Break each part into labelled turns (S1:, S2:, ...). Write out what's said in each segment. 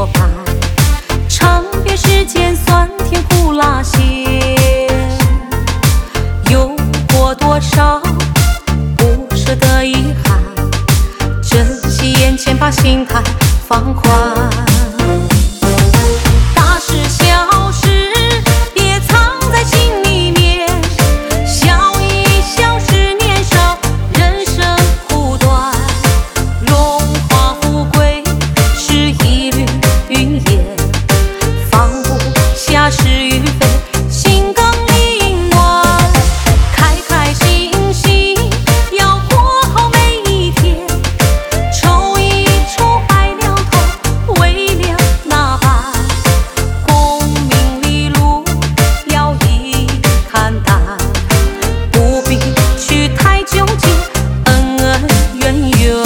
S1: 过半，尝遍世间酸甜苦辣咸，有过多少不舍的遗憾，珍惜眼前，把心态放宽。大事小事别藏在心里面，笑一笑是年少，人生苦短，荣华富贵是一缕云烟，放不下是与非，心更凌乱。开开心心要过好每一天，抽一抽白了头，为了那般功名利禄要一看淡，不必去太纠结恩恩怨怨。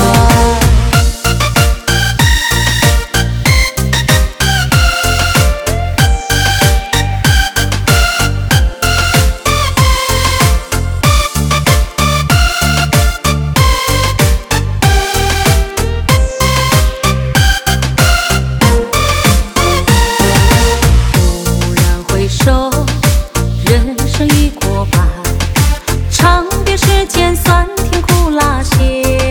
S1: 蓦然回首，人生已过半，尝遍世间酸甜苦辣咸，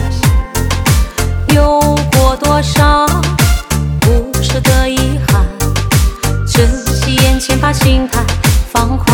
S1: 有过多少不舍的遗憾，珍惜眼前，把心态放宽。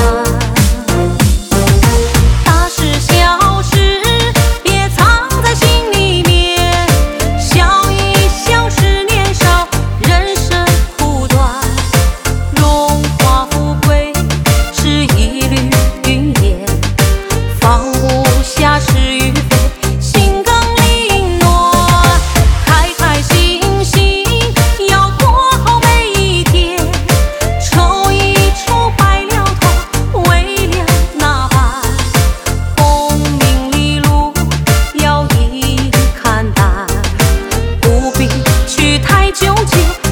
S1: 大事小事别藏在心里面，笑一笑是年少，人生苦短，荣华富贵是一缕云烟，放不下是与非，心更凌乱。开开心心要过好每一天，抽一抽白了头，为了那般功名利禄要一看淡，不必去太纠结